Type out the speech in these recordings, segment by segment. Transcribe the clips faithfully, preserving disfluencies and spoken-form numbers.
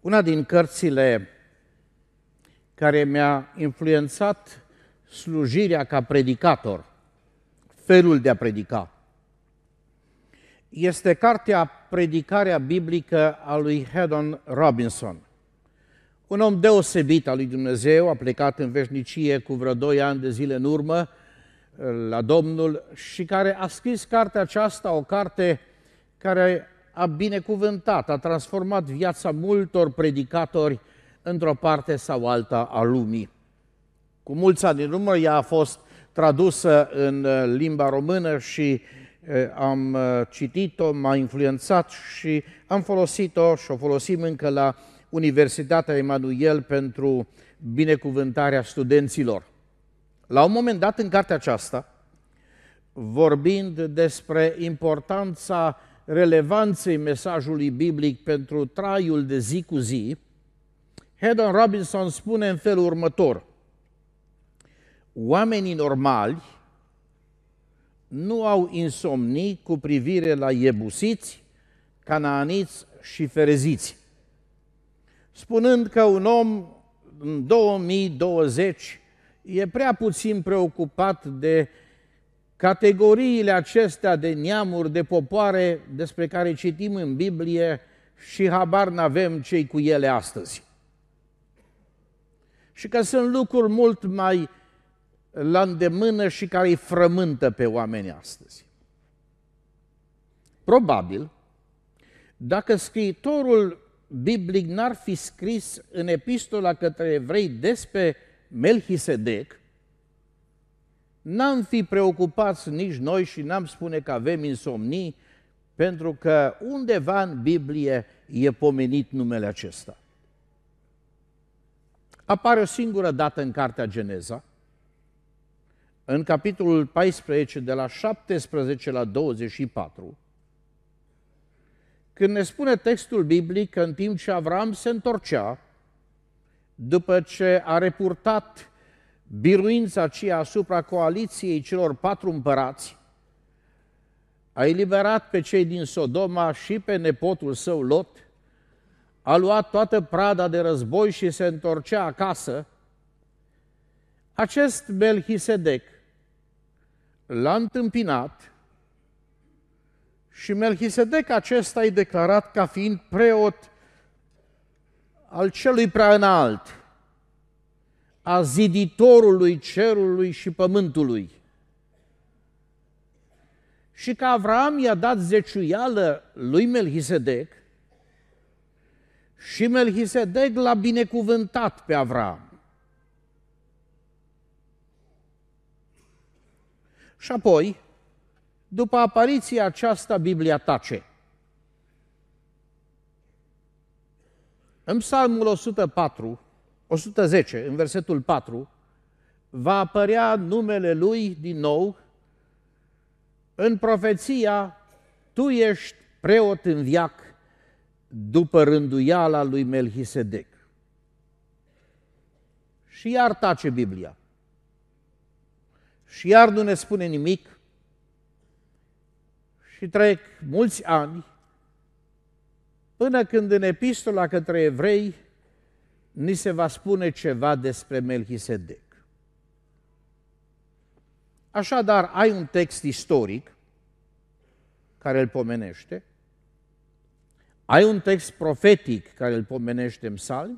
Una din cărțile care mi-a influențat slujirea ca predicator, felul de a predica, este cartea Predicarea biblică a lui Haddon Robinson. Un om deosebit al lui Dumnezeu, a plecat în veșnicie cu vreo doi ani de zile în urmă la Domnul și care a scris cartea aceasta, o carte care a binecuvântat, a transformat viața multor predicatori într-o parte sau alta a lumii. Cu mulți ani în urmă, ea a fost tradusă în limba română și am citit-o, m-a influențat și am folosit-o și o folosim încă la Universitatea Emanuel pentru binecuvântarea studenților. La un moment dat, în cartea aceasta, vorbind despre importanța relevanței mesajului biblic pentru traiul de zi cu zi, Haddon Robinson spune în felul următor: oamenii normali nu au insomnii cu privire la iebusiți, canaaniți și fereziți, spunând că un om în două mii douăzeci e prea puțin preocupat de categoriile acestea de neamuri, de popoare despre care citim în Biblie și habar n-avem ce-i cu ele astăzi. Și că sunt lucruri mult mai la îndemână și care îi frământă pe oameni astăzi. Probabil, dacă scriitorul biblic n-ar fi scris în epistola către evrei despre Melchisedec, n-am fi preocupați nici noi și n-am spune că avem insomnii, pentru că undeva în Biblie e pomenit numele acesta. Apare o singură dată în cartea Geneza, în capitolul paisprezece, de la șaptesprezece la douăzeci și patru, când ne spune textul biblic că în timp ce Avram se întorcea, după ce a repurtat biruința aceea asupra coaliției celor patru împărați, a eliberat pe cei din Sodoma și pe nepotul său Lot, a luat toată prada de război și se întorcea acasă, acest Melchisedec l-a întâmpinat și Melchisedec acesta e declarat ca fiind preot al celui prea înalt, a ziditorului cerului și pământului. Și că Avram i-a dat zeciuială lui Melchisedec și Melchisedec l-a binecuvântat pe Avram. Și apoi, după apariția aceasta, Biblia tace. În Psalmul o sută patru, o sută zece, în versetul patru, va apărea numele lui din nou în profeția: tu ești preot în veac după rânduiala lui Melchisedec. Și iar tace Biblia. Și iar nu ne spune nimic și trec mulți ani până când în epistola către evrei ni se va spune ceva despre Melchisedec. Așadar, ai un text istoric care îl pomenește, ai un text profetic care îl pomenește în Psalmi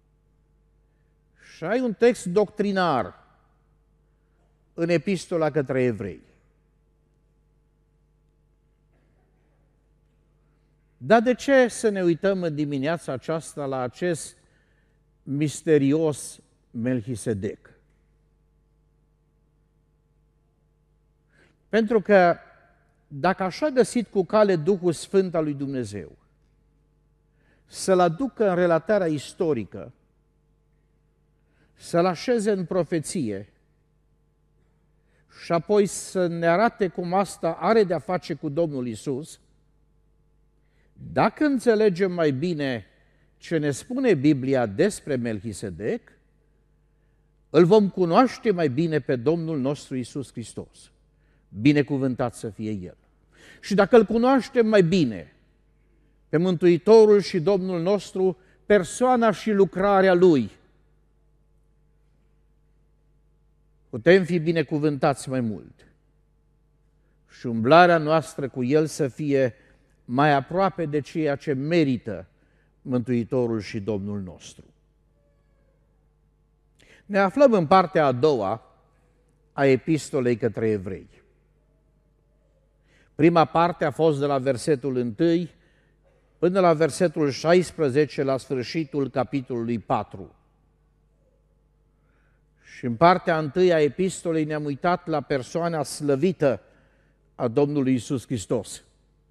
și ai un text doctrinar în epistola către evrei. Dar de ce să ne uităm în dimineața aceasta la acest misterios Melchisedec? Pentru că dacă așa găsit cu cale Duhul Sfânt al lui Dumnezeu să-l aducă în relatarea istorică, să-l așeze în profeție și apoi să ne arate cum asta are de-a face cu Domnul Iisus, dacă înțelegem mai bine ce ne spune Biblia despre Melchisedec, îl vom cunoaște mai bine pe Domnul nostru Iisus Hristos. Binecuvântat să fie El. Și dacă îl cunoaștem mai bine pe Mântuitorul și Domnul nostru, persoana și lucrarea Lui, putem fi binecuvântați mai mult și umblarea noastră cu El să fie mai aproape de ceea ce merită Mântuitorul și Domnul nostru. Ne aflăm în partea a doua a epistolei către evrei. Prima parte a fost de la versetul unu până la versetul șaisprezece, la sfârșitul capitolului patru. Și în partea întâi a epistolei ne-am uitat la persoana slăvită a Domnului Iisus Hristos.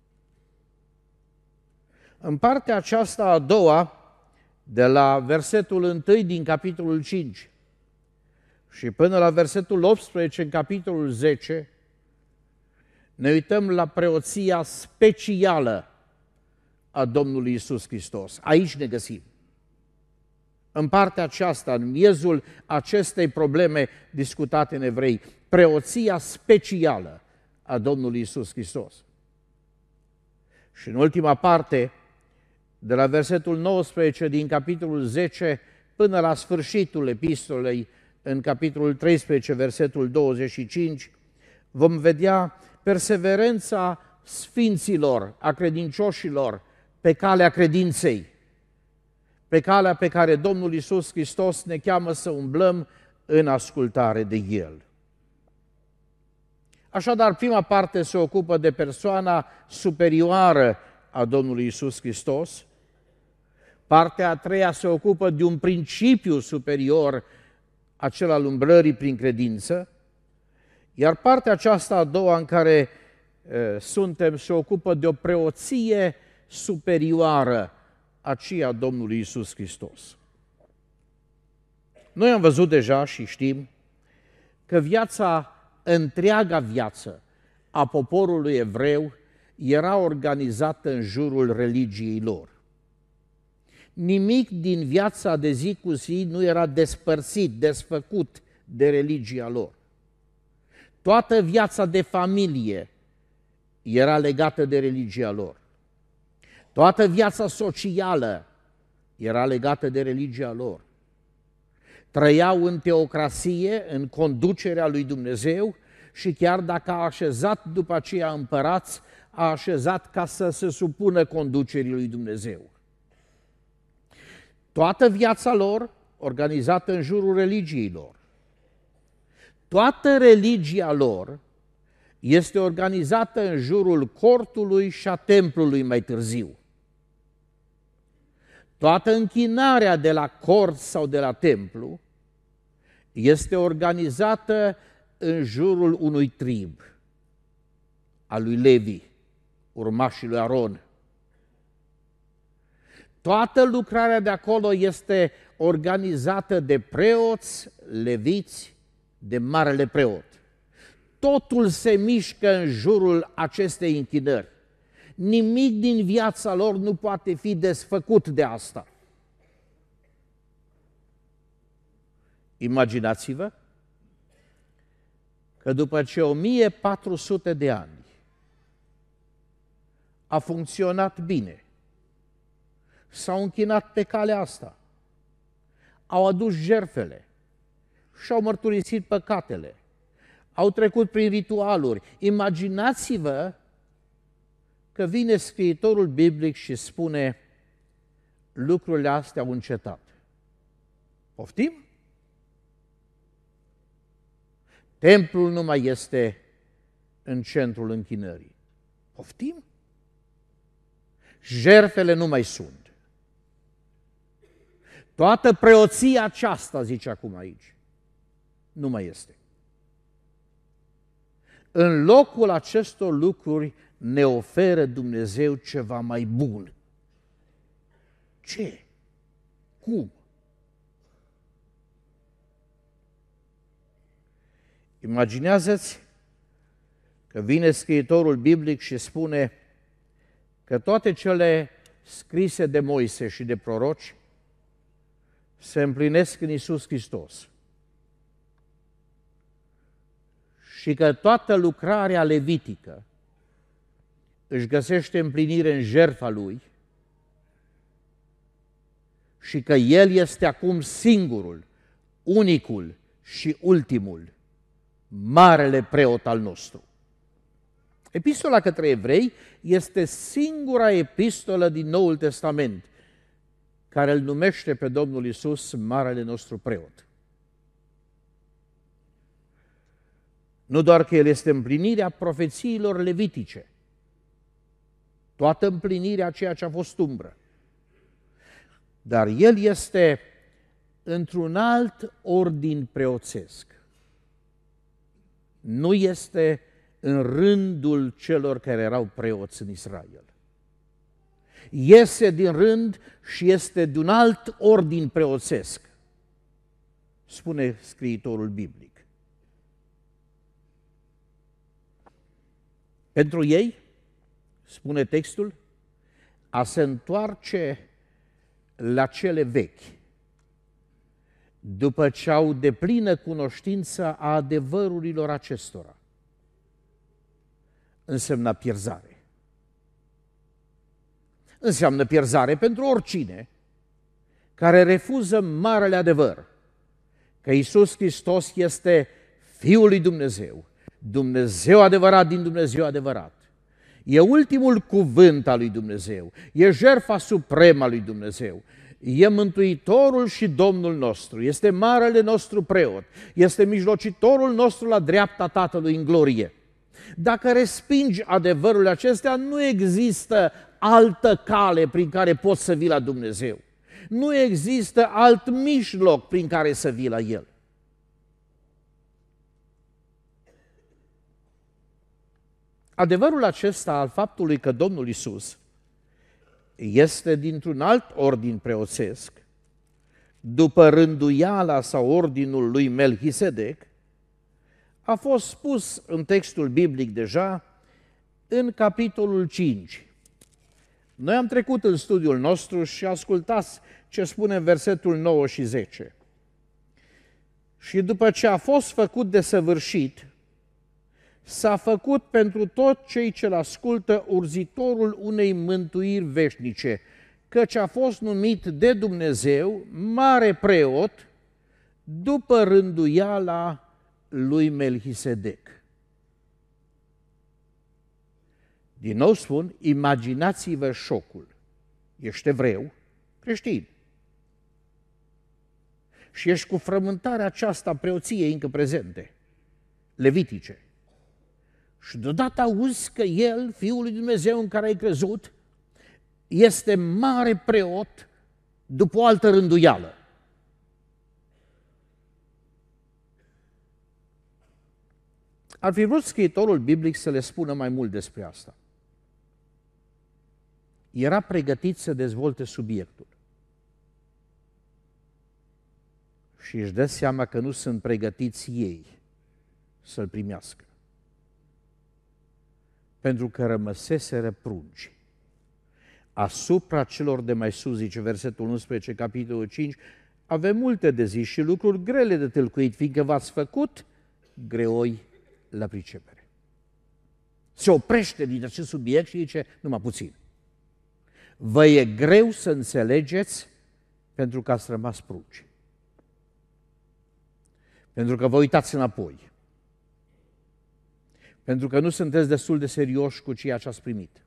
În partea aceasta a doua, de la versetul unu din capitolul cinci și până la versetul optsprezece în capitolul zece, ne uităm la preoția specială a Domnului Iisus Hristos. Aici ne găsim. În partea aceasta, în miezul acestei probleme discutate în evrei, preoția specială a Domnului Iisus Hristos. Și în ultima parte, de la versetul nouăsprezece din capitolul zece până la sfârșitul epistolei, în capitolul treisprezece, versetul douăzeci și cinci, vom vedea perseverența sfinților, a credincioșilor, pe calea credinței, pe calea pe care Domnul Iisus Hristos ne cheamă să umblăm în ascultare de El. Așadar, prima parte se ocupă de persoana superioară a Domnului Iisus Hristos, partea a treia se ocupă de un principiu superior, acela al umblării prin credință, iar partea aceasta a doua în care e, suntem se ocupă de o preoție superioară, aceea a Domnului Iisus Hristos. Noi am văzut deja și știm că viața, întreaga viață a poporului evreu era organizată în jurul religiei lor. Nimic din viața de zi cu zi nu era despărțit, desfăcut de religia lor. Toată viața de familie era legată de religia lor. Toată viața socială era legată de religia lor. Trăiau în teocrație, în conducerea lui Dumnezeu și chiar dacă a așezat după aceea împărați, a așezat ca să se supună conducerii lui Dumnezeu. Toată viața lor organizată în jurul religiei lor. Toată religia lor este organizată în jurul cortului și a templului mai târziu. Toată închinarea de la cort sau de la templu este organizată în jurul unui trib, al lui Levi, urmașii lui Aron. Toată lucrarea de acolo este organizată de preoți, leviți, de marele preot. Totul se mișcă în jurul acestei închinări. Nimic din viața lor nu poate fi desfăcut de asta. Imaginați-vă că după ce o mie patru sute de ani a funcționat bine, s-au închinat pe calea asta, au adus jertfele și-au mărturisit păcatele, au trecut prin ritualuri. Imaginați-vă că vine scriitorul biblic și spune lucrurile astea au încetat. Poftim? Templul nu mai este în centrul închinării. Poftim? Jertfele nu mai sunt. Toată preoția aceasta, zice acum aici, nu mai este. În locul acestor lucruri ne oferă Dumnezeu ceva mai bun. Ce? Cum? Imaginează-ți că vine scriitorul biblic și spune că toate cele scrise de Moise și de proroci se împlinesc în Iisus Hristos și că toată lucrarea levitică își găsește împlinire în jertfa Lui și că El este acum singurul, unicul și ultimul, marele preot al nostru. Epistola către evrei este singura epistolă din Noul Testament care îl numește pe Domnul Iisus marele nostru preot. Nu doar că El este împlinirea profețiilor levitice, toată împlinirea ceea ce a fost umbră, dar El este într-un alt ordin preoțesc. Nu este în rândul celor care erau preoți în Israel. Iese din rând și este de un alt ordin preoțesc, spune scriitorul biblic. Pentru ei, spune textul, a se întoarce la cele vechi, după ce au deplină cunoștință a adevărurilor acestora, însemna pierzare. Înseamnă pierzare pentru oricine care refuză marele adevăr, că Iisus Hristos este Fiul lui Dumnezeu, Dumnezeu adevărat din Dumnezeu adevărat. E ultimul cuvânt al lui Dumnezeu, e jertfa supremă a lui Dumnezeu, e Mântuitorul și Domnul nostru, este marele nostru preot, este mijlocitorul nostru la dreapta Tatălui în glorie. Dacă respingi adevărul acestea, nu există altă cale prin care poți să vii la Dumnezeu. Nu există alt mijloc prin care să vii la El. Adevărul acesta al faptului că Domnul Iisus este dintr-un alt ordin preoțesc, după rânduiala sau ordinul lui Melchisedec, a fost spus în textul biblic deja în capitolul cinci. Noi am trecut în studiul nostru și ascultați ce spune în versetul nouă și zece. Și după ce a fost făcut de săvârșit, s-a făcut pentru tot cei ce-l ascultă urzitorul unei mântuiri veșnice, căci a fost numit de Dumnezeu mare preot după rânduiala lui Melchisedec. Din nou spun, imaginați-vă șocul. Ești evreu, creștin, și ești cu frământarea aceasta preoției încă prezente, levitice. Și deodată auzi că El, Fiul lui Dumnezeu în care ai crezut, este mare preot după o altă rânduială. Ar fi vrut scriitorul biblic să le spună mai mult despre asta. Era pregătit să dezvolte subiectul. Și își dă seama că nu sunt pregătiți ei să-l primească. Pentru că rămăseseră prunci. Asupra celor de mai sus, zice versetul unsprezece, capitolul cinci, avem multe de zis și lucruri grele de tâlcuit, fiindcă v-ați făcut greoi la pricepere. Se oprește din acest subiect și zice, numai puțin. Vă e greu să înțelegeți pentru că ați rămas prunci. Pentru că vă uitați înapoi. Pentru că nu sunteți destul de serioși cu ceea ce ați primit.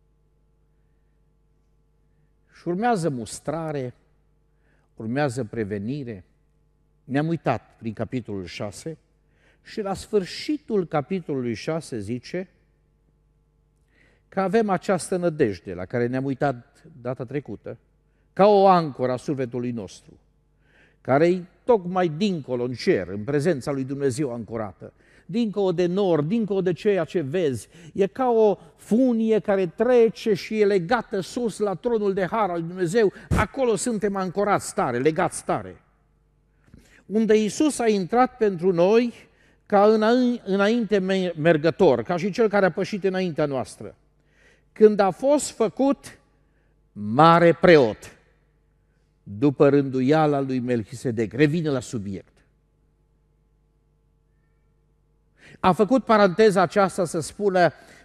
Și urmează mustrare, urmează prevenire. Ne-am uitat prin capitolul șase și la sfârșitul capitolului șase zice că avem această nădejde la care ne-am uitat data trecută, ca o ancoră a sufletului nostru, care-i tocmai dincolo, în cer, în prezența lui Dumnezeu ancorată, dincolo de nord, dincolo de ceea ce vezi. E ca o funie care trece și e legată sus la tronul de har al lui Dumnezeu. Acolo suntem ancorați tare, legați tare. Unde Iisus a intrat pentru noi ca înainte mergător, ca și cel care a pășit înaintea noastră. Când a fost făcut mare preot, după rânduiala lui Melchisedec, revine la subiect. A făcut paranteza aceasta să spună,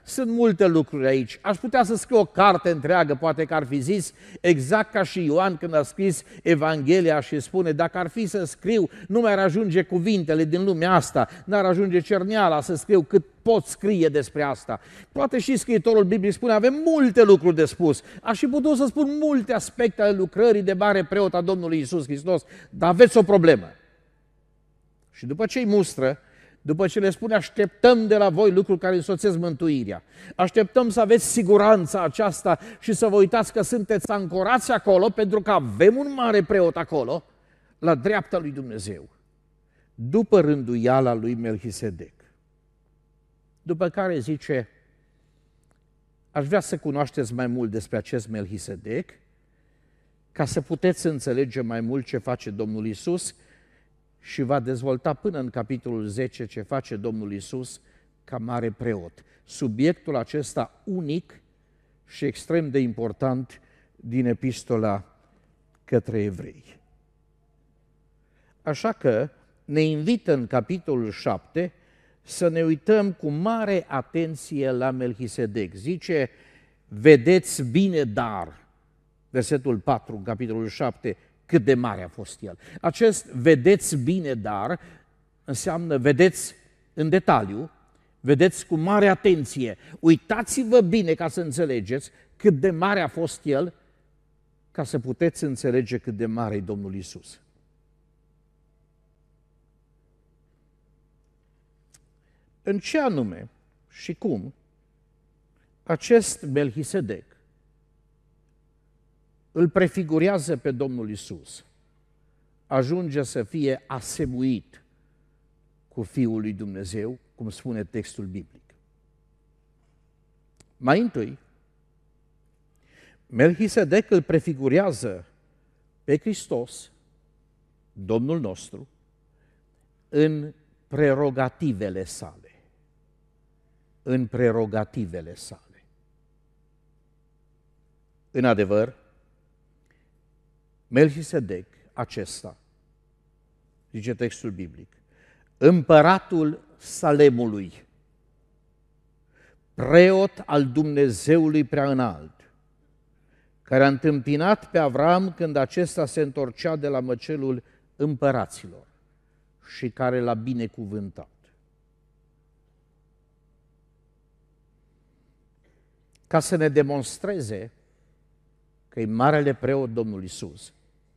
Sunt multe lucruri aici. Aș putea să scriu o carte întreagă, poate că ar fi zis, exact ca și Ioan când a scris Evanghelia și spune, dacă ar fi să scriu, nu mi-ar ajunge cuvintele din lumea asta, n-ar ajunge cerneala să scriu cât pot scrie despre asta. Poate și scriitorul Bibliei spune, avem multe lucruri de spus. Aș fi putut să spun multe aspecte ale lucrării de mare preot a Domnului Iisus Hristos, dar aveți o problemă. Și după ce îi mustră, după ce le spune, așteptăm de la voi lucruri care însoțesc mântuirea, așteptăm să aveți siguranța aceasta și să vă uitați că sunteți ancorați acolo, pentru că avem un mare preot acolo, la dreapta lui Dumnezeu, după rânduiala lui Melchisedec. După care zice, aș vrea să cunoașteți mai mult despre acest Melchisedec, ca să puteți înțelege mai mult ce face Domnul Iisus, și va dezvolta până în capitolul zece ce face Domnul Iisus ca mare preot. Subiectul acesta unic și extrem de important din epistola către evrei. Așa că ne invită în capitolul șapte să ne uităm cu mare atenție la Melchisedec. Zice, vedeți bine dar, versetul patru, capitolul șapte, cât de mare a fost el. Acest vedeți bine dar înseamnă vedeți în detaliu, vedeți cu mare atenție, uitați-vă bine ca să înțelegeți cât de mare a fost el, ca să puteți înțelege cât de mare e Domnul Iisus. În ce anume și cum acest Melchisedec îl prefigurează pe Domnul Iisus, ajunge să fie asemuit cu Fiul lui Dumnezeu, cum spune textul biblic. Mai întâi, Melchisedec îl prefigurează pe Hristos, Domnul nostru, în prerogativele sale. În prerogativele sale. În adevăr, Melchisedec acesta, zice textul biblic, împăratul Salemului, preot al Dumnezeului Preaînalt, care a întâmpinat pe Avram când acesta se întorcea de la măcelul împăraților și care l-a binecuvântat. Ca să ne demonstreze că e marele preot Domnul Iisus,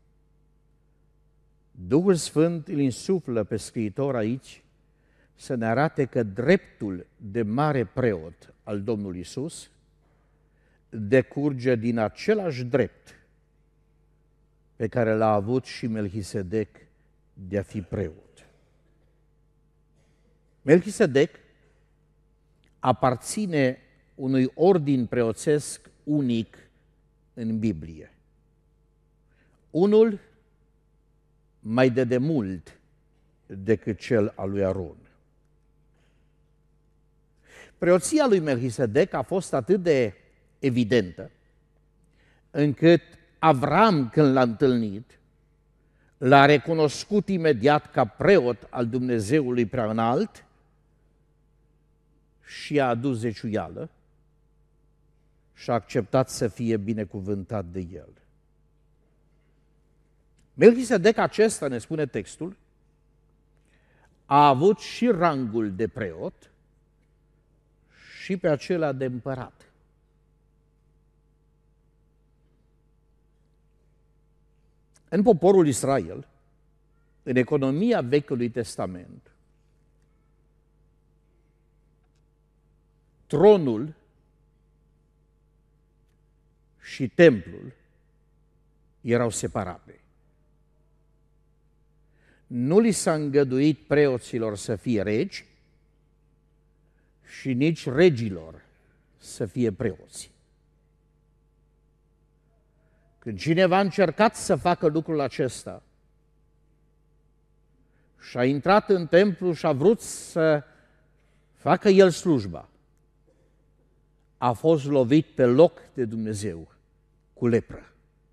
Duhul Sfânt îl insuflă pe scriitor aici să ne arate că dreptul de mare preot al Domnului Iisus decurge din același drept pe care l-a avut și Melchisedec de a fi preot. Melchisedec aparține unui ordin preoțesc unic în Biblie. Unul mai de demult decât cel al lui Aron. Preoția lui Melchisedec a fost atât de evidentă, încât Avram, când l-a întâlnit, l-a recunoscut imediat ca preot al Dumnezeului Preaînalt și a adus zeciuială și a acceptat să fie binecuvântat de el. Melchisedec acesta, ne spune textul, a avut și rangul de preot și pe acela de împărat. În poporul Israel, în economia Vechiului Testament, tronul și templul erau separate. Nu li s-a îngăduit preoților să fie regi și nici regilor să fie preoți. Când cineva a încercat să facă lucrul acesta și a intrat în templu și a vrut să facă el slujba, a fost lovit pe loc de Dumnezeu cu lepră.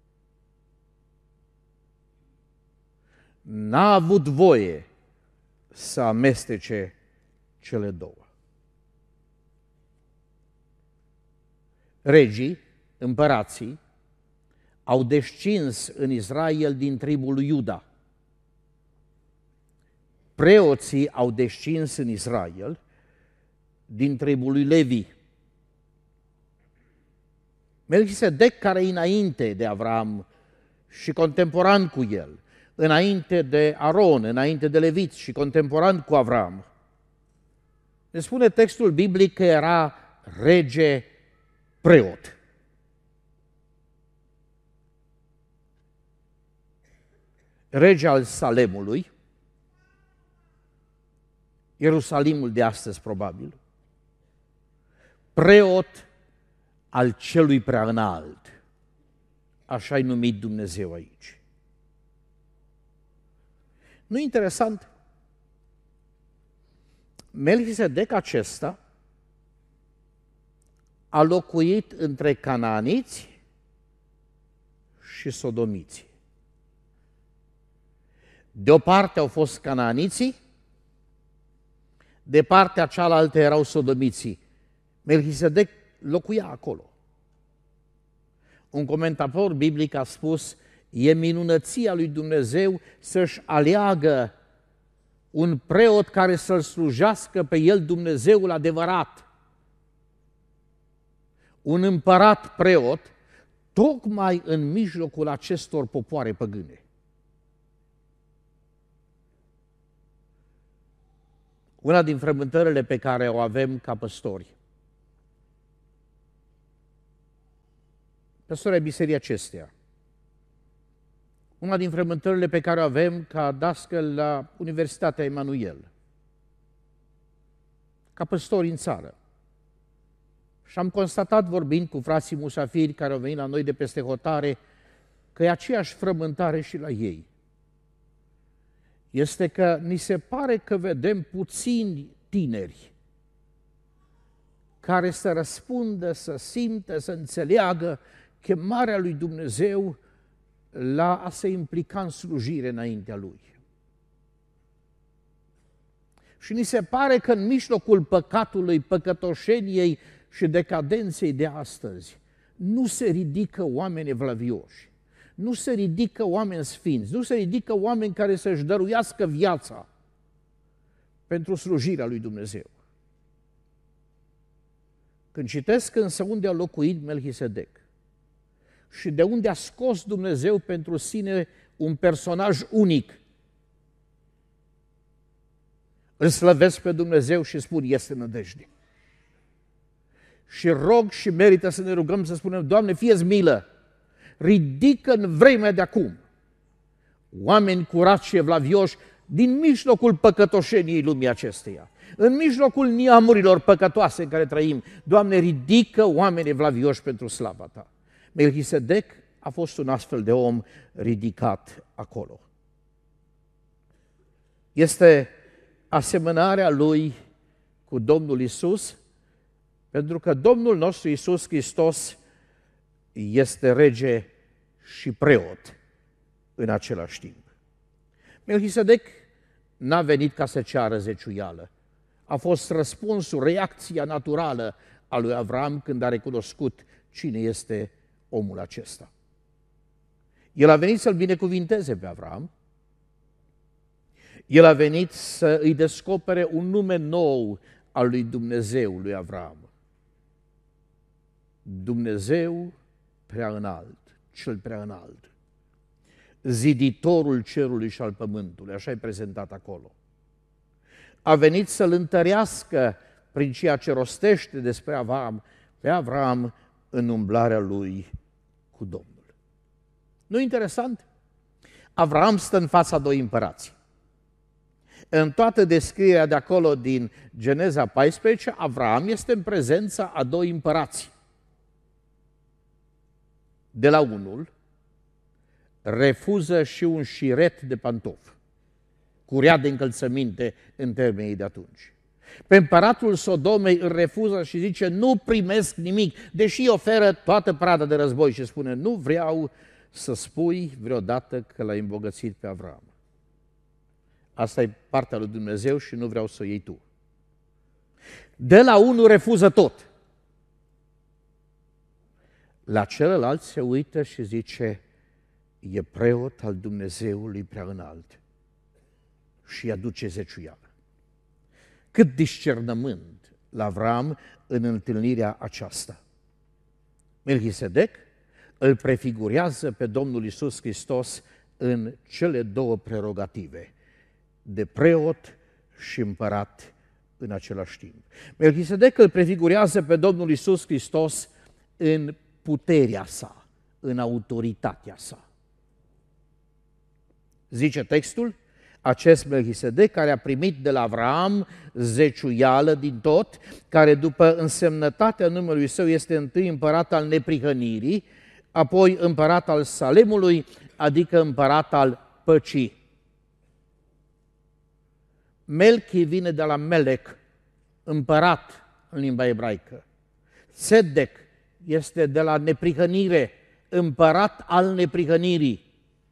N-a avut voie să amestece cele două. Regii, împărații, au descins în Israel din tribul lui Iuda. Preoții au descins în Israel din tribul lui Levi. Melchisedec, care e înainte de Avram și contemporan cu el, înainte de Aron, înainte de Levit și contemporan cu Avram, ne spune textul biblic că era rege preot. Rege al Salemului, Ierusalimul de astăzi probabil, preot al celui prea înalt, așa-i numit Dumnezeu aici. Nu interesant? Melchisedec acesta a locuit între cananiți și sodomiți. De o parte au fost cananiții, de partea cealaltă erau sodomiții. Melchisedec locuia acolo. Un comentator biblic a spus: e minunăția lui Dumnezeu să-și aleagă un preot care să-L slujească pe El Dumnezeul adevărat. Un împărat preot, tocmai în mijlocul acestor popoare păgâne. Una din frământările pe care o avem ca păstori, păstori ai biserii acesteia, una din frământările pe care o avem ca dascăl la Universitatea Emanuel, ca păstori în țară. Și am constatat, vorbind cu frații musafiri care au venit la noi de peste hotare, că e aceeași frământare și la ei. Este că ni se pare că vedem puțini tineri care să răspundă, să simtă, să înțeleagă chemarea lui Dumnezeu la a se implica în slujire înaintea Lui. Și ni se pare că în mijlocul păcatului, păcătoșeniei și decadenței de astăzi nu se ridică oameni evlavioși, nu se ridică oameni sfinți, nu se ridică oameni care să-și dăruiască viața pentru slujirea lui Dumnezeu. Când citesc însă unde a locuit Melchisedec și de unde a scos Dumnezeu pentru sine un personaj unic, îl slăvesc pe Dumnezeu și spun: este nădejde. Și rog și merită să ne rugăm să spunem: Doamne, fie-ți milă, ridică în vremea de acum oameni curați și evlavioși din mijlocul păcătoșeniei lumii acesteia, în mijlocul neamurilor păcătoase în care trăim. Doamne, ridică oameni evlavioși pentru slava Ta. Melchisedec a fost un astfel de om ridicat acolo. Este asemănarea lui cu Domnul Iisus, pentru că Domnul nostru Iisus Hristos este rege și preot în același timp. Melchisedec n-a venit ca să ceară zeciuială. A fost răspunsul, reacția naturală a lui Avram când a recunoscut cine este omul acesta. El a venit să-l binecuvinteze pe Avram. El a venit să îi descopere un nume nou al lui Dumnezeu, lui Avram. Dumnezeu prea înalt, cel prea înalt, ziditorul cerului și al pământului, așa e prezentat acolo. A venit să-l întărească prin ceea ce rostește despre Avram, pe Avram în umblarea lui cu Domnul. Nu interesant? Avram stă în fața doi împărați. În toată descrierea de acolo din Geneza paisprezece, Avram este în prezența a doi împărați. De la unul refuză și un șiret de pantofi, curea de încălțăminte în termenii de atunci. Pe împăratul Sodomei îl refuză și zice: nu primesc nimic, deși oferă toată prada de război, și spune: nu vreau să spui vreodată că l-ai îmbogățit pe Avram. Asta e partea lui Dumnezeu și nu vreau să o iei tu. De la unul refuză tot. La celălalt se uită și zice, e preot al Dumnezeului Preaînalt și aduce zeciuială. Cât discernământ la Avram în întâlnirea aceasta. Melchisedec îl prefigurează pe Domnul Iisus Hristos în cele două prerogative, de preot și împărat în același timp. Melchisedec îl prefigurează pe Domnul Iisus Hristos în puterea sa, în autoritatea sa. Zice textul, acest Melchisedec care a primit de la Avram zeciuială din tot, care după însemnătatea numelui său este întâi împărat al neprihănirii, apoi împărat al Salemului, adică împărat al păcii. Melchi vine de la Melec, împărat în limba ebraică. Tzedec este de la neprihănire, împărat al neprihănirii.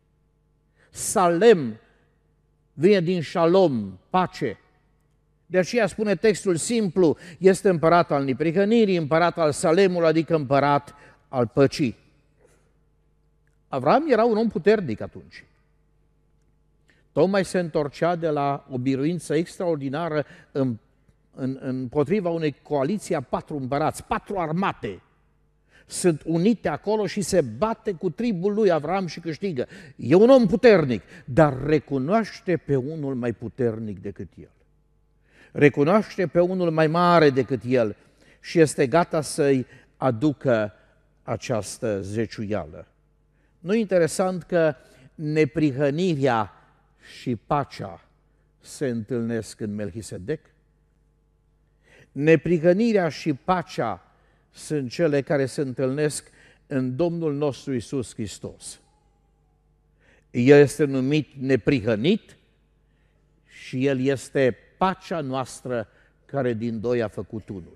Salem vine din shalom, pace. De aceea spune textul simplu, este împărat al neprihănirii, împărat al Salemului, adică împărat al păcii. Avram era un om puternic atunci. Tocmai se întorcea de la o biruință extraordinară în, în, împotriva unei coaliții a patru împărați, patru armate. Sunt unite acolo și se bate cu tribul lui Avram și câștigă. E un om puternic, dar recunoaște pe unul mai puternic decât el. Recunoaște pe unul mai mare decât el și este gata să-i aducă această zeciuială. Nu e interesant că neprihănirea și pacea se întâlnesc în Melchisedec? Neprihănirea și pacea sunt cele care se întâlnesc în Domnul nostru Iisus Hristos. El este numit neprihănit și El este pacea noastră care din doi a făcut unul.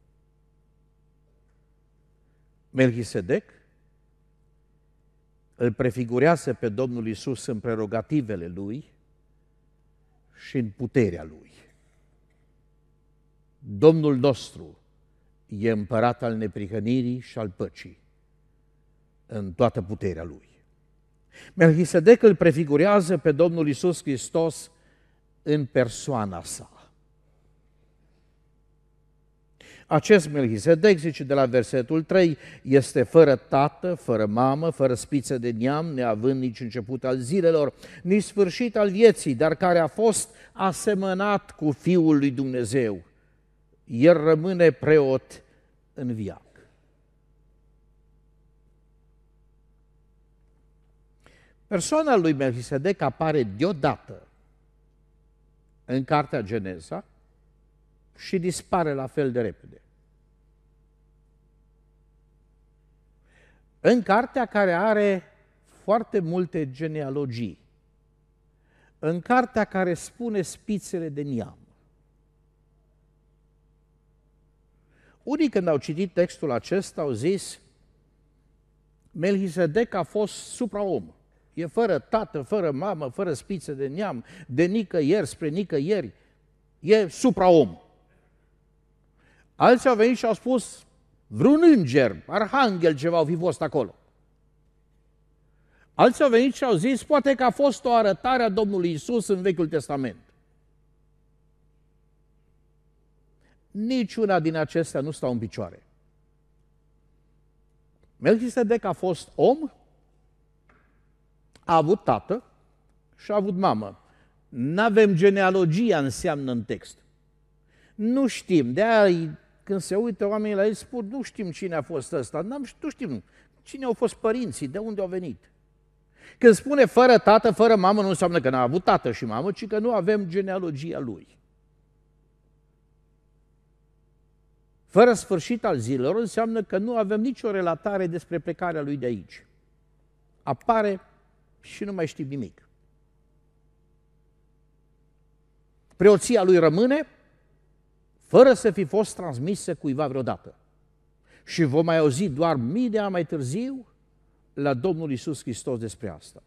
Melchisedec îl prefigurează pe Domnul Iisus în prerogativele Lui și în puterea Lui. Domnul nostru e împărat al neprihănirii și al păcii în toată puterea Lui. Melchisedec îl prefigurează pe Domnul Iisus Hristos în persoana sa. Acest Melchisedec, zice de la versetul trei, este fără tată, fără mamă, fără spiță de neam, neavând nici început al zilelor, nici sfârșit al vieții, dar care a fost asemănat cu Fiul lui Dumnezeu. El rămâne preot în viac. Persoana lui Melchisedec apare deodată în cartea Geneza și dispare la fel de repede. În cartea care are foarte multe genealogii, în cartea care spune spițele de neam. Unii când au citit textul acesta au zis, Melchisedec a fost supraom. E fără tată, fără mamă, fără spițe de neam, de nicăieri spre nicăieri. E supraom. Alții au venit și au spus, vreun înger, arhanghel ceva au fi fost acolo. Alții au venit și au zis, poate că a fost o arătare a Domnului Iisus în Vechiul Testament. Niciuna din acestea nu stau în picioare. Melchisedec a fost om, a avut tată și a avut mamă. N-avem genealogia înseamnă în text. Nu știm, de-aia când se uită oamenii la el spun, nu știm cine a fost ăsta, nu știm cine au fost părinții, de unde au venit. Când spune fără tată, fără mamă, nu înseamnă că n-a avut tată și mamă, ci că nu avem genealogia lui. Fără sfârșit al zilelor înseamnă că nu avem nicio relatare despre plecarea lui de aici. Apare și nu mai știm nimic. Preoția lui rămâne fără să fi fost transmisă cuiva vreodată. Și vom mai auzi doar mii de ani mai târziu la Domnul Iisus Hristos despre asta.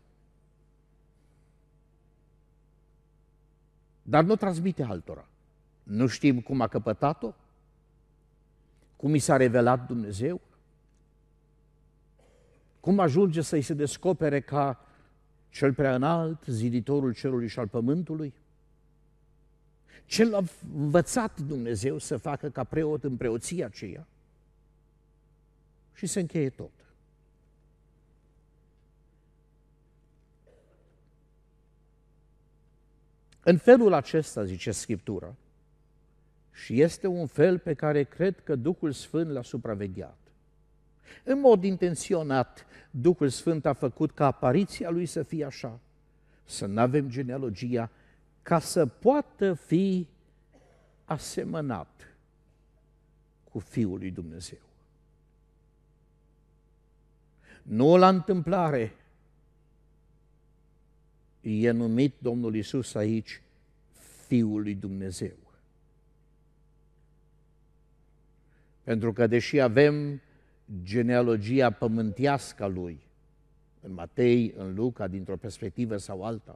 Dar nu transmite altora. Nu știm cum a căpătat-o, cum i s-a revelat Dumnezeu. Cum ajunge să-i se descopere ca cel prea înalt, ziditorul cerului și al pământului? Ce l-a învățat Dumnezeu să facă ca preot în preoția aceea? Și se încheie tot. În felul acesta, zice Scriptura, și este un fel pe care cred că Duhul Sfânt l-a supravegheat. În mod intenționat, Duhul Sfânt a făcut ca apariția Lui să fie așa, să nu avem genealogia, ca să poată fi asemănat cu Fiul lui Dumnezeu. Nu la întâmplare e numit Domnul Iisus aici Fiul lui Dumnezeu. Pentru că deși avem genealogia pământească a Lui, în Matei, în Luca, dintr-o perspectivă sau alta,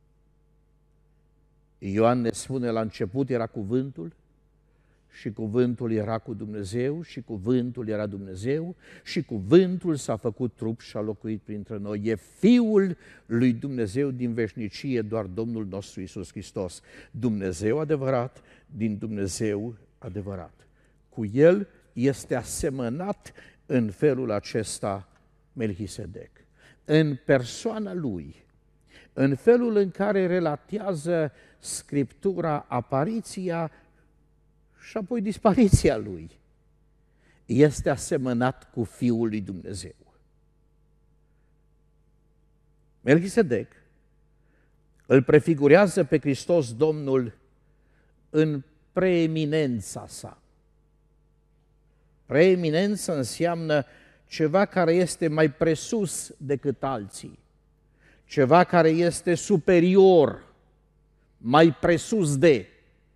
Ioan ne spune, la început era cuvântul și cuvântul era cu Dumnezeu și cuvântul era Dumnezeu și cuvântul s-a făcut trup și a locuit printre noi. E Fiul lui Dumnezeu din veșnicie, doar Domnul nostru Iisus Hristos. Dumnezeu adevărat din Dumnezeu adevărat. Cu El este asemănat în felul acesta Melchisedec. În persoana Lui, în felul în care relatează Scriptura apariția și apoi dispariția Lui, este asemănat cu Fiul lui Dumnezeu. Melchisedec îl prefigurează pe Hristos Domnul în preeminența sa. Preeminență înseamnă ceva care este mai presus decât alții, ceva care este superior, mai presus de.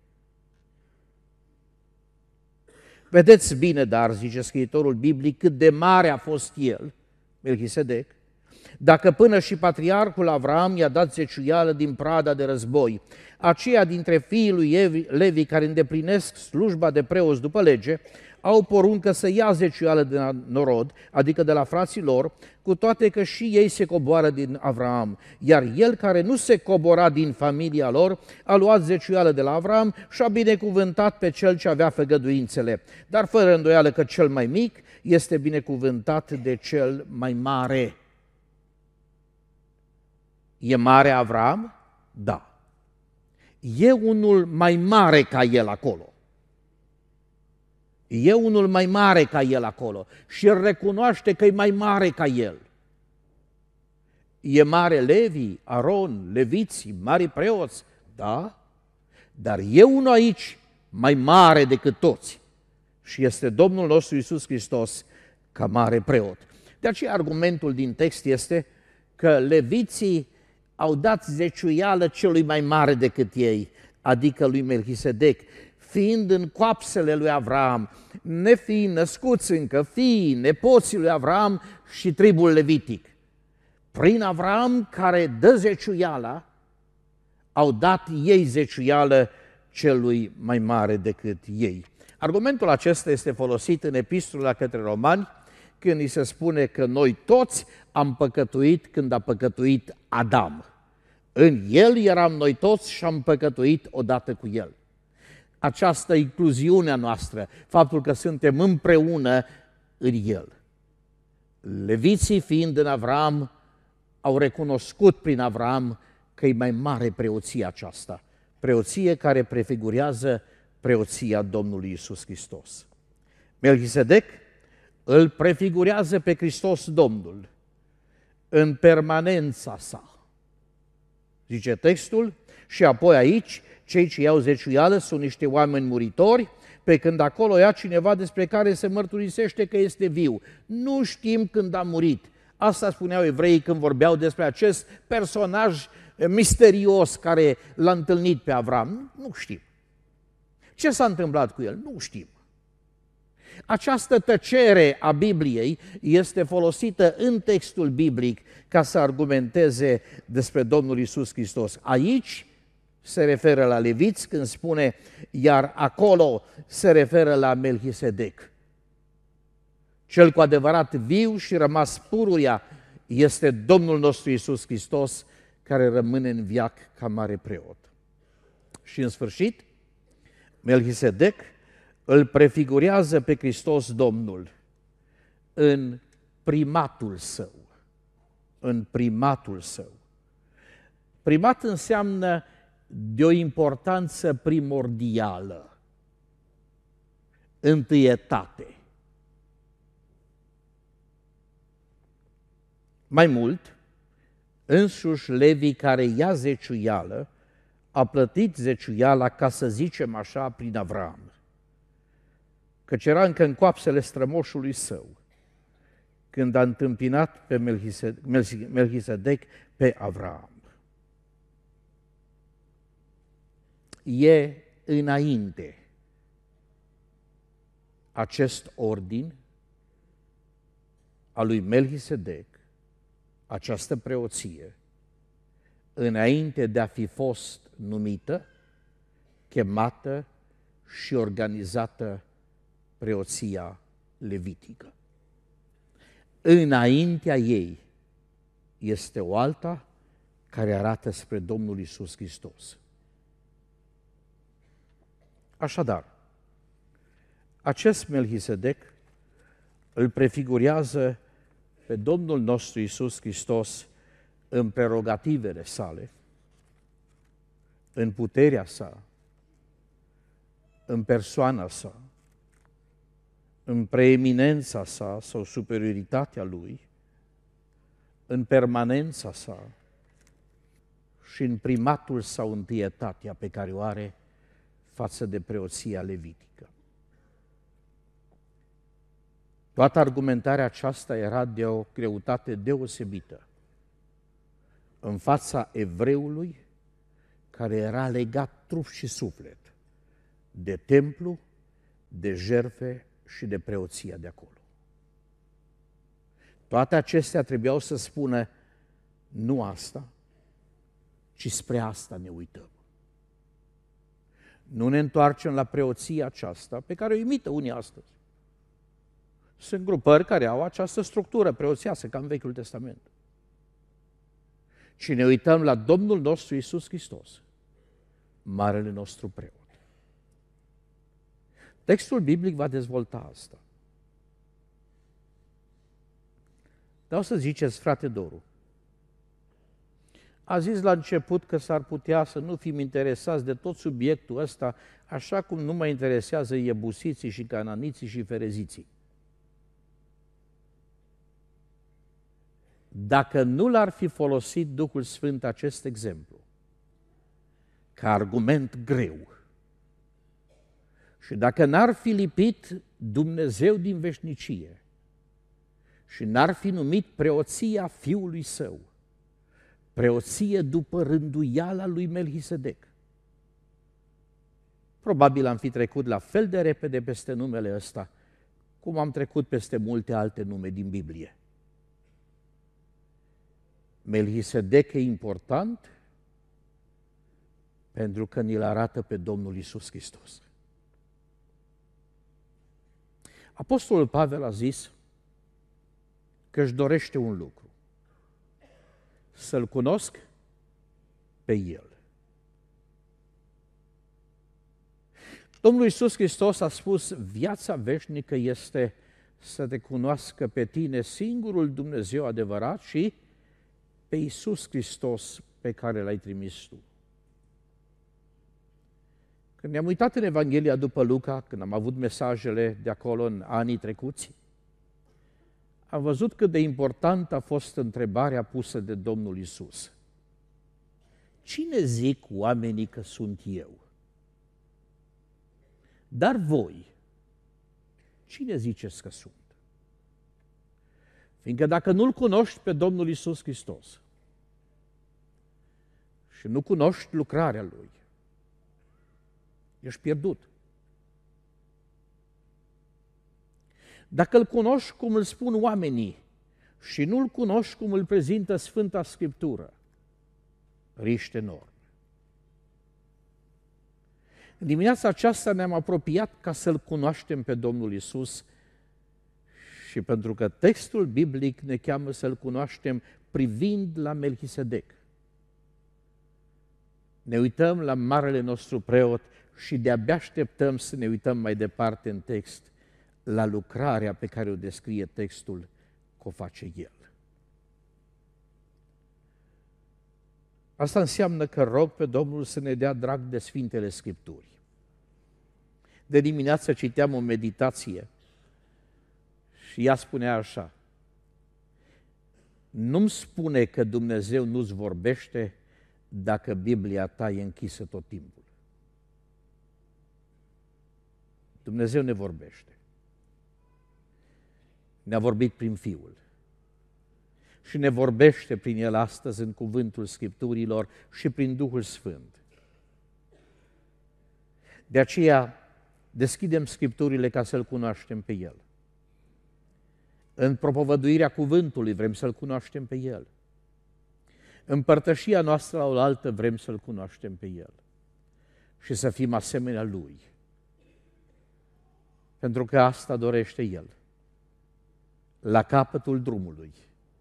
Vedeți bine, dar, zice scriitorul biblic, cât de mare a fost el, Melchisedec, dacă până și patriarhul Avram i-a dat zeciuială din prada de război, aceia dintre fiii lui Levi care îndeplinesc slujba de preoți după lege, au poruncă să ia zeciuială de la norod, adică de la frații lor, cu toate că și ei se coboară din Avram. Iar el care nu se cobora din familia lor, a luat zeciuială de la Avram și a binecuvântat pe cel ce avea făgăduințele. Dar fără îndoială că cel mai mic este binecuvântat de cel mai mare. E mare Avram? Da. E unul mai mare ca el acolo. E unul mai mare ca el acolo și el recunoaște că e mai mare ca el. E mare Levi, Aron, leviții, mari preoți, da? Dar e unul aici mai mare decât toți și este Domnul nostru Iisus Hristos ca mare preot. De aceea argumentul din text este că leviții au dat zeciuială celui mai mare decât ei, adică lui Melchisedec, fiind în coapsele lui Avram, nefiind născuți încă, fiii, nepoții lui Avram și tribul levitic. Prin Avram, care dă zeciuiala, au dat ei zeciuială celui mai mare decât ei. Argumentul acesta este folosit în epistola către romani, când îi se spune că noi toți am păcătuit când a păcătuit Adam. În el eram noi toți și am păcătuit odată cu el. Această incluziune a noastră, faptul că suntem împreună în el. Leviții, fiind în Avram, au recunoscut prin Avram că e mai mare preoția aceasta, preoție care prefigurează preoția Domnului Iisus Hristos. Melchisedec îl prefigurează pe Hristos Domnul în permanența sa. Zice textul, și apoi aici, cei ce iau zeciuială sunt niște oameni muritori, pe când acolo ia cineva despre care se mărturisește că este viu. Nu știm când a murit. Asta spuneau evreii când vorbeau despre acest personaj misterios care l-a întâlnit pe Avram. Nu știm. Ce s-a întâmplat cu el? Nu știm. Această tăcere a Bibliei este folosită în textul biblic ca să argumenteze despre Domnul Iisus Hristos. Aici se referă la leviți când spune, iar acolo se referă la Melchisedec. Cel cu adevărat viu și rămas pururia este Domnul nostru Iisus Hristos, care rămâne în veac ca mare preot. Și în sfârșit, Melchisedec îl prefigurează pe Hristos Domnul în primatul său. În primatul său. Primat înseamnă de o importanță primordială, întâietate. Mai mult, însuși Levi, care ia zeciuială, a plătit zeciuiala, ca să zicem așa, prin Avram, căci era încă în coapsele strămoșului său, când a întâmpinat pe Melchisedec pe Avram. E înainte acest ordin al lui Melchisedec, această preoție, înainte de a fi fost numită, chemată și organizată preoția levitică. Înaintea ei este o alta care arată spre Domnul Iisus Hristos. Așadar, acest Melchisedec îl prefigurează pe Domnul nostru Iisus Hristos în prerogativele sale, în puterea sa, în persoana sa, în preeminența sa sau superioritatea lui, în permanența sa și în primatul sau întâietatea pe care o are față de preoția levitică. Toată argumentarea aceasta era de o greutate deosebită în fața evreului care era legat trup și suflet de templu, de jertfe și de preoția de acolo. Toate acestea trebuiau să spună nu asta, ci spre asta ne uităm. Nu ne întoarcem la preoția aceasta pe care o imită unii astăzi. Sunt grupări care au această structură preoțeasă, ca în Vechiul Testament. Și ne uităm la Domnul nostru Iisus Hristos, marele nostru preot. Textul biblic va dezvolta asta. Dar o să ziceți, frate Doru, a zis la început că s-ar putea să nu fim interesați de tot subiectul ăsta, așa cum nu mă interesează iebusiții și cananiții și fereziții. Dacă nu l-ar fi folosit Duhul Sfânt acest exemplu ca argument greu și dacă n-ar fi lipit Dumnezeu din veșnicie și n-ar fi numit preoția Fiului Său, preoție după rânduiala lui Melchisedec, probabil am fi trecut la fel de repede peste numele ăsta, cum am trecut peste multe alte nume din Biblie. Melchisedec e important pentru că ni-l arată pe Domnul Iisus Hristos. Apostolul Pavel a zis că își dorește un lucru, să-L cunosc pe El. Domnul Iisus Hristos a spus, viața veșnică este să te cunoască pe tine, singurul Dumnezeu adevărat, și pe Iisus Hristos pe care L-ai trimis tu. Când ne-am uitat în Evanghelia după Luca, când am avut mesajele de acolo în anii trecuți, am văzut cât de important a fost întrebarea pusă de Domnul Iisus. Cine zic oamenii că sunt eu? Dar voi, cine ziceți că sunt? Fiindcă dacă nu-L cunoști pe Domnul Iisus Hristos și nu cunoști lucrarea Lui, ești pierdut. Dacă îl cunoști cum îl spun oamenii și nu îl cunoști cum îl prezintă Sfânta Scriptură, riști enorm. În dimineața aceasta ne-am apropiat ca să-L cunoaștem pe Domnul Iisus și și pentru că textul biblic ne cheamă să-L cunoaștem privind la Melchisedec. Ne uităm la marele nostru preot și de-abia așteptăm să ne uităm mai departe în text la lucrarea pe care o descrie textul că o face el. Asta înseamnă că rog pe Domnul să ne dea drag de Sfintele Scripturi. De dimineață citeam o meditație și ea spunea așa: nu-mi spune că Dumnezeu nu-ți vorbește dacă Biblia ta e închisă tot timpul. Dumnezeu ne vorbește. Ne-a vorbit prin Fiul. Și ne vorbește prin El astăzi în cuvântul Scripturilor și prin Duhul Sfânt. De aceea deschidem Scripturile ca să-L cunoaștem pe El. În propovăduirea cuvântului vrem să-L cunoaștem pe El. În părtășia noastră la oaltă vrem să-L cunoaștem pe El și să fim asemenea Lui. Pentru că asta dorește El. La capătul drumului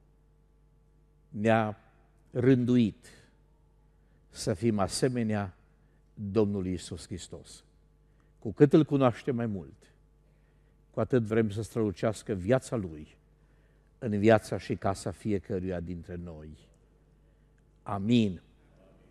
ne-a rânduit să fim asemenea Domnului Iisus Hristos. Cu cât Îl cunoaștem mai mult, cu atât vrem să strălucească viața Lui în viața și casa fiecăruia dintre noi. Amin.